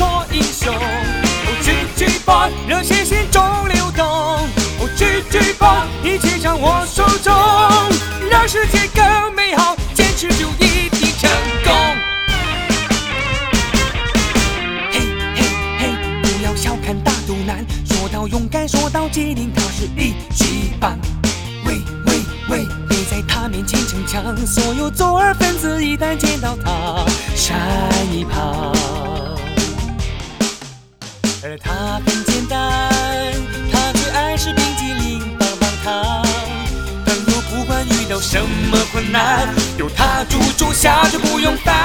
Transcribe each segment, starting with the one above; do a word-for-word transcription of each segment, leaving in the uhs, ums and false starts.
做英雄。哦，狙击棒，热血心中流动。哦，狙击棒，一切掌握手中，让世界更美好，坚持就一定成功。嘿嘿嘿，不要小看大肚腩，说到勇敢，说到机灵，他是一级棒。喂喂喂，别在他面前逞强，所有左耳分子一旦见到他，闪一旁。而他很简单，他最爱是冰激凌棒棒糖。朋友不管遇到什么困难，有他助助下就不用烦。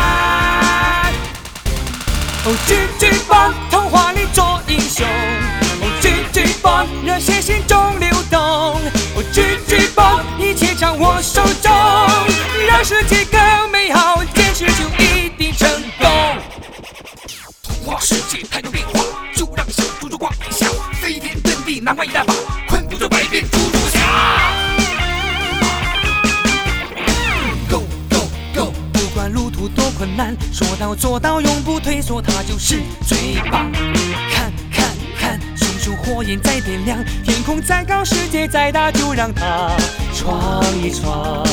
哦，狙击棒，童话里做英雄。哦，狙击棒，热血心中流动。哦，狙击棒，一切掌握手中，让世界更美好，坚持就一定成功。 童话世界太多变化，就让小猪猪挂一下，飞天遁地难关一大把，困不住百变猪猪侠。Go go go， 不管路途多困难，说到做到永不退缩，他就是最棒。看看看，熊熊火焰在点亮，天空再高，世界再大，就让他闯一闯。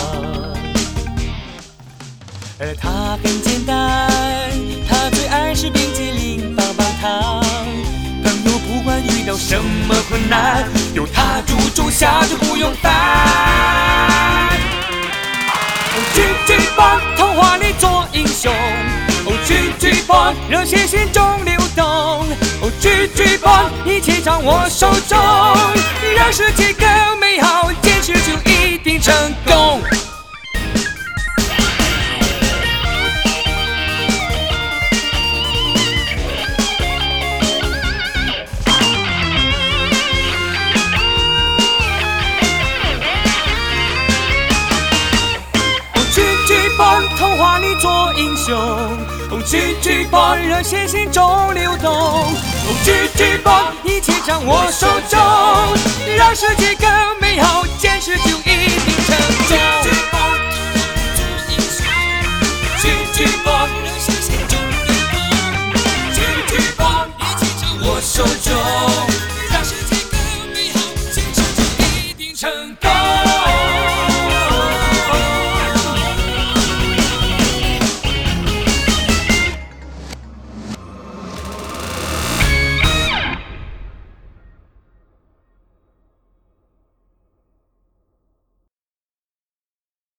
而他很简单，他最爱是冰激凌棒棒糖。朋友不管遇到什么困难，有他助助下就不用烦。哦，狙击棒，童话里做英雄。哦，狙击棒，热血心中流动。哦，狙击棒，一切掌握手中，让世界更美好，坚持就一定成功。童话里做英雄，哦，狙击棒，热血心中流动。哦，狙击棒，一切掌握手中，让世界更美好，坚持就一定成功。